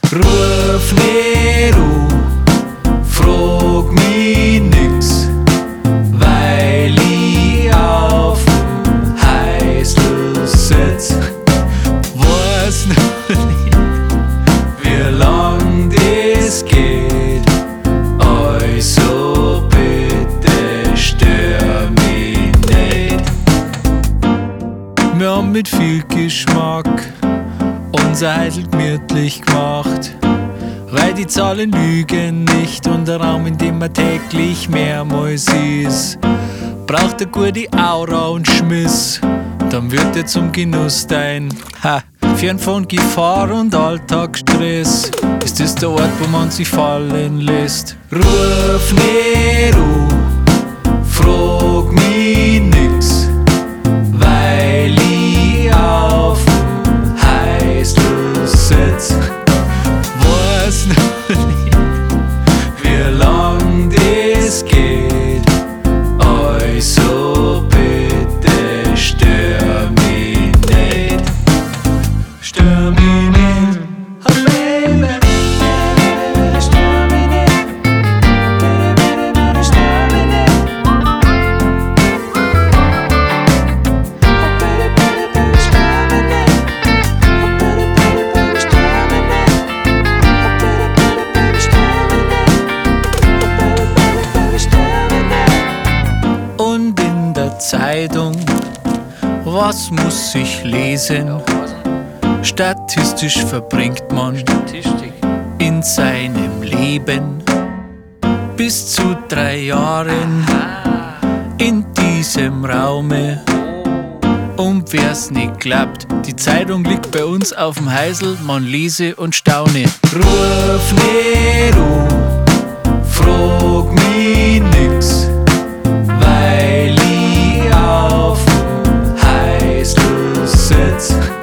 Ruf nicht an, frag mich nix, weil ich auf dem Heißel sitz. Weiß nicht, wie lang das geht, also bitte stör mich nicht. Wir haben mit viel Geschmack unser Heidel gemütlich gemacht, weil die Zahlen lügen nicht und der Raum, in dem man täglich mehrmals ist, braucht eine gute Aura und Schmiss. Dann wird er zum Genuss dein fern von Gefahr und Alltagsstress. Ist das der Ort, wo man sich fallen lässt? Ruf nicht an, frag mich nix, weil ich auf dem Heißel sitz. Weiß nicht, wie lang das geht, also bitte stör mich nicht. Stör mich nicht, oh Baby. Stör mich nicht, bitte, bitte, bitte stör mich nicht. Oh bitte, bitte, bitte stör mich nicht. Oh bitte, bitte, bitte stör mich nicht. Oh bitte, bitte, bitte stör mich nicht. Oh bitte, bitte, bitte stör mich nicht. Und in der Zeitung, was muss ich lesen? Statistisch verbringt man in seinem Leben bis zu 3 Jahren in diesem Raume. Und wer's nicht glaubt, die Zeitung liegt bei uns auf dem Heisel, man lese und staune. Ruf nicht an, frag mich nix, weil ich auf dem Heisel sitz.